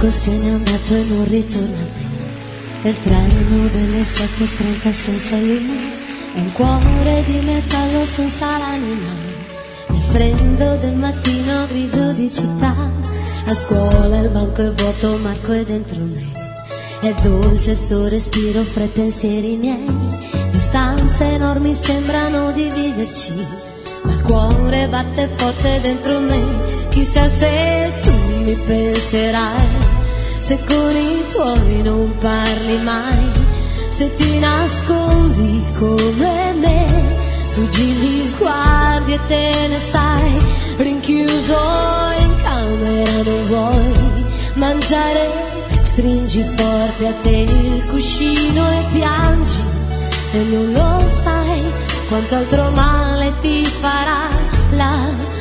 Marco se n'è andato e non ritorna più. E il treno delle 7:30 senza lui. È un cuore di metallo senza l'anima. Nel freddo del mattino grigio di città. A scuola il banco è vuoto, Marco è dentro me. È dolce il suo respiro fra i pensieri miei. Distanze enormi sembrano dividerci, ma il cuore batte forte dentro me. Chissà se tu mi penserai, se con i tuoi non parli mai, se ti nascondi come me, sfuggi gli sguardi e te ne stai rinchiuso in camera. Non vuoi mangiare, stringi forte a te il cuscino e piangi, e non lo sai quanto altro male ti farà la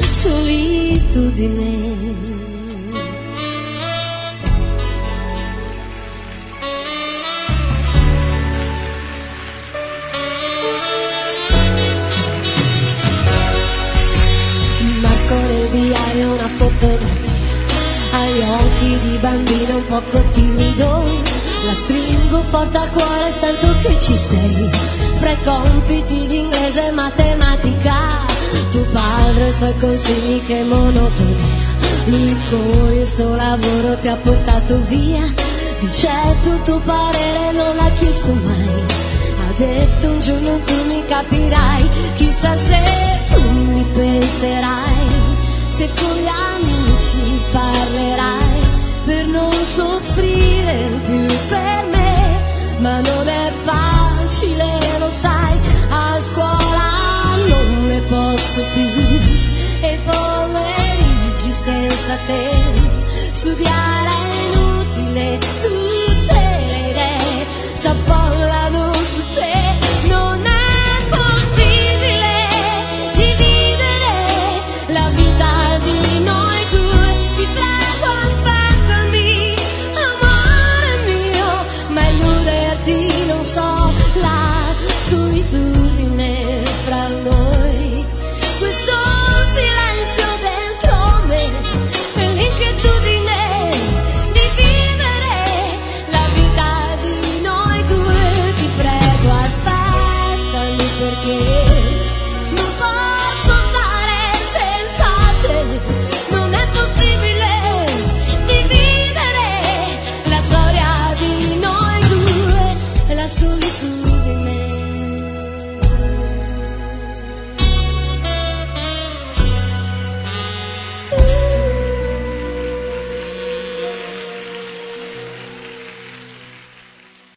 solitudine. Marco nel diario una fotografia, agli occhi di bambino un poco timido. La stringo forte al cuore e sento che ci sei. Fra i compiti di inglese e matematica, tuo padre e i suoi consigli, che monotonia. Lui con il suo lavoro ti ha portato via. Dice tuo parere, non l'ha chiesto mai. Ha detto un giorno tu mi capirai. Chissà se tu mi penserai, se con gli amici parlerai, per non soffrire più per me. Ma non è facile, lo sai, a scuola non ne posso più, e pomeriggi senza te studiare